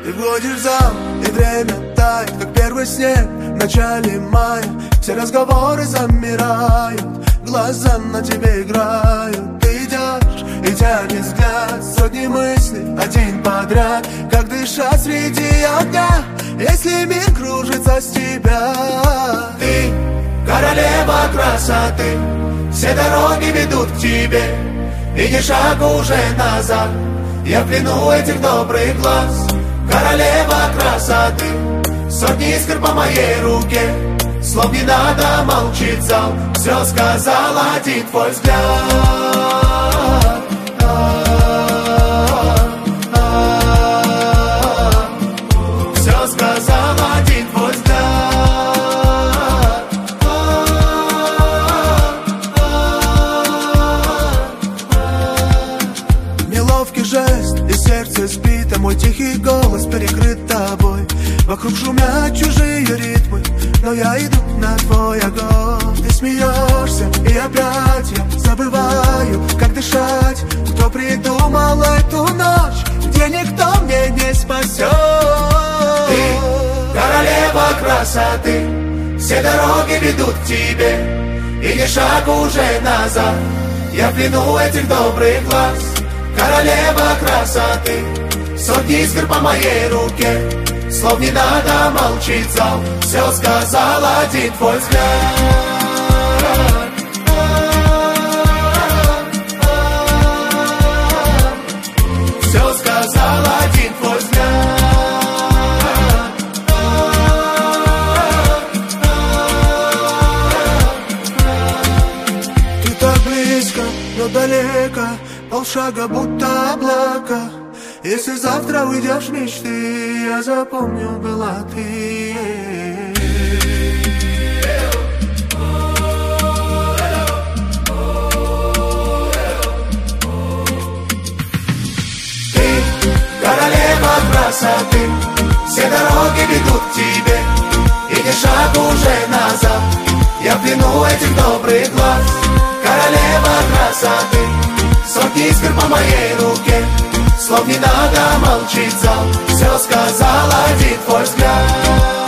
Ты входишь в зал, и время тает, как первый снег в начале мая. Все разговоры замирают, глаза на тебе играют. Ты идешь и тянет взгляд, сотни мыслей один подряд. Как дышать среди огня, если мир кружится с тебя? Ты королева красоты, все дороги ведут к тебе, и ни шагу уже назад. Я в плену этих добрых глаз. Королева красоты, сотни искр по моей руке. Слов не надо, молчит зал, все сказал один твой взгляд. Все сказал один твой взгляд. Неловкий жест, и сердце спит, а мой тихий голос перекрыт тобой. Вокруг шумят чужие ритмы, но я иду на твой огонь. Ты смеешься, и опять я забываю, как дышать. Кто придумал эту ночь, где никто мне не спасет? Ты королева красоты, все дороги ведут к тебе, и ни шагу уже назад. Я в плену этих добрых глаз. Королева красоты, сотни искр по моей руке. Слов не надо, молчит зал, все сказал один твой взгляд. Все сказал один твой взгляд. Ты так близко, но далеко, полшага будто облака. Если завтра уйдешь в мечты, я запомню, была ты. Ты королева красоты, все дороги ведут к тебе, и ни шагу уже назад. Я в плену этих добрых глаз. Королева красоты, сотни искр по моей руке. Слов не надо, молчит зал, все сказал один твой взгляд.